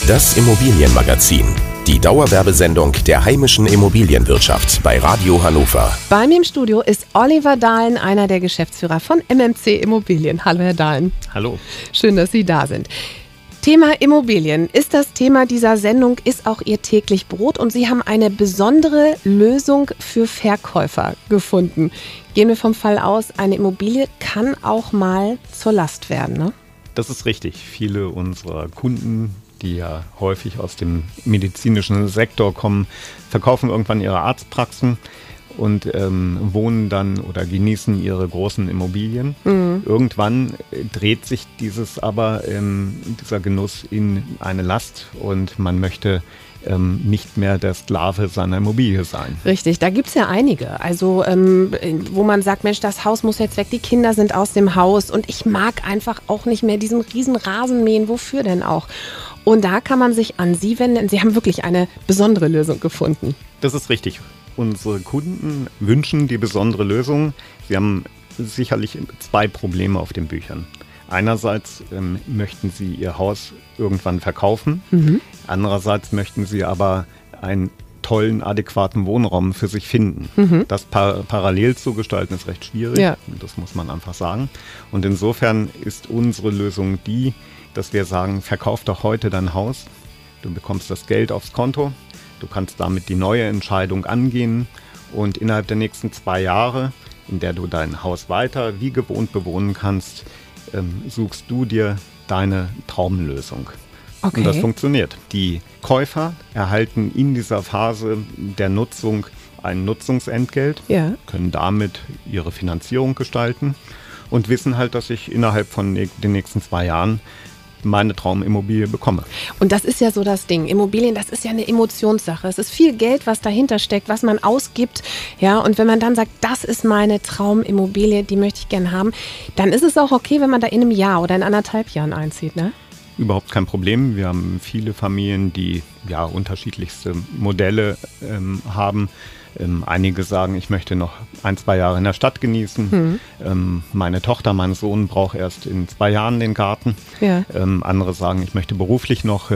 Das Immobilienmagazin. Die Dauerwerbesendung der heimischen Immobilienwirtschaft bei Radio Hannover. Bei mir im Studio ist Oliver Dahlen, einer der Geschäftsführer von MMC Immobilien. Hallo Herr Dahlen. Hallo. Schön, dass Sie da sind. Thema Immobilien ist das Thema dieser Sendung, ist auch Ihr täglich Brot und Sie haben eine besondere Lösung für Verkäufer gefunden. Gehen wir vom Fall aus, eine Immobilie kann auch mal zur Last werden, ne? Das ist richtig. Viele unserer Kunden, die ja häufig aus dem medizinischen Sektor kommen, verkaufen irgendwann ihre Arztpraxen und wohnen dann oder genießen ihre großen Immobilien. Irgendwann dreht sich dieser Genuss in eine Last und man möchte nicht mehr der Sklave seiner Immobilie sein. Richtig, da gibt es ja einige. Also wo man sagt, Mensch, das Haus muss jetzt weg, die Kinder sind aus dem Haus und ich mag einfach auch nicht mehr diesen riesen Rasen mähen. Wofür denn auch? Und da kann man sich an Sie wenden. Sie haben wirklich eine besondere Lösung gefunden. Das ist richtig. Unsere Kunden wünschen die besondere Lösung. Sie haben sicherlich zwei Probleme auf den Büchern. Einerseits möchten Sie Ihr Haus irgendwann verkaufen. Andererseits möchten Sie aber einen tollen, adäquaten Wohnraum für sich finden. Das parallel zu gestalten ist recht schwierig. Ja. Das muss man einfach sagen. Und insofern ist unsere Lösung die, dass wir sagen, verkauf doch heute dein Haus. Du bekommst das Geld aufs Konto. Du kannst damit die neue Entscheidung angehen und innerhalb der nächsten 2 Jahre, in der du dein Haus weiter wie gewohnt bewohnen kannst, suchst du dir deine Traumlösung. Okay. Und das funktioniert. Die Käufer erhalten in dieser Phase der Nutzung ein Nutzungsentgelt, können damit ihre Finanzierung gestalten und wissen halt, dass ich innerhalb von den nächsten 2 Jahren meine Traumimmobilie bekomme. Und das ist ja so das Ding. Immobilien, das ist ja eine Emotionssache. Es ist viel Geld, was dahinter steckt, was man ausgibt. Ja, und wenn man dann sagt, das ist meine Traumimmobilie, die möchte ich gern haben, dann ist es auch okay, wenn man da in einem Jahr oder in 1,5 Jahren einzieht, ne? Überhaupt kein Problem. Wir haben viele Familien, die ja unterschiedlichste Modelle haben. Einige sagen, ich möchte noch 1-2 Jahre in der Stadt genießen. Meine Tochter, mein Sohn braucht erst in 2 Jahren den Garten. Ja. Andere sagen, ich möchte beruflich noch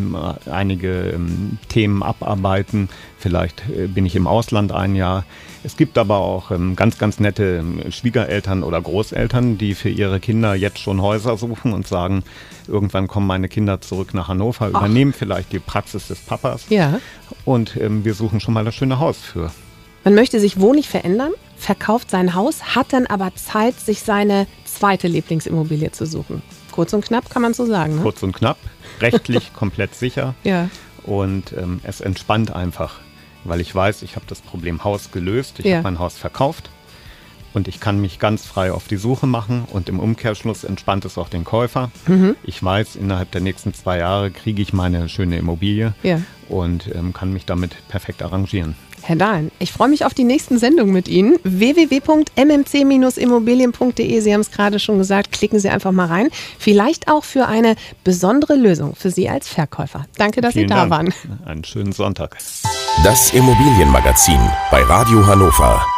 einige Themen abarbeiten. Vielleicht bin ich im Ausland 1 Jahr. Es gibt aber auch ganz, ganz nette Schwiegereltern oder Großeltern, die für ihre Kinder jetzt schon Häuser suchen und sagen, irgendwann kommen meine Kinder zurück nach Hannover, übernehmen vielleicht die Praxis des Papas und wir suchen schon mal das schöne Haus für. Man möchte sich wohnlich verändern, verkauft sein Haus, hat dann aber Zeit, sich seine zweite Lieblingsimmobilie zu suchen. Kurz und knapp kann man so sagen, ne? Kurz und knapp, rechtlich komplett sicher und es entspannt einfach. Weil ich weiß, ich habe das Problem Haus gelöst, ich habe mein Haus verkauft und ich kann mich ganz frei auf die Suche machen und im Umkehrschluss entspannt es auch den Käufer. Ich weiß, innerhalb der nächsten 2 Jahre kriege ich meine schöne Immobilie und kann mich damit perfekt arrangieren. Herr Dahlen, ich freue mich auf die nächsten Sendungen mit Ihnen. www.mmc-immobilien.de, Sie haben es gerade schon gesagt, klicken Sie einfach mal rein. Vielleicht auch für eine besondere Lösung für Sie als Verkäufer. Danke, dass Sie da waren. Einen schönen Sonntag. Das Immobilienmagazin bei Radio Hannover.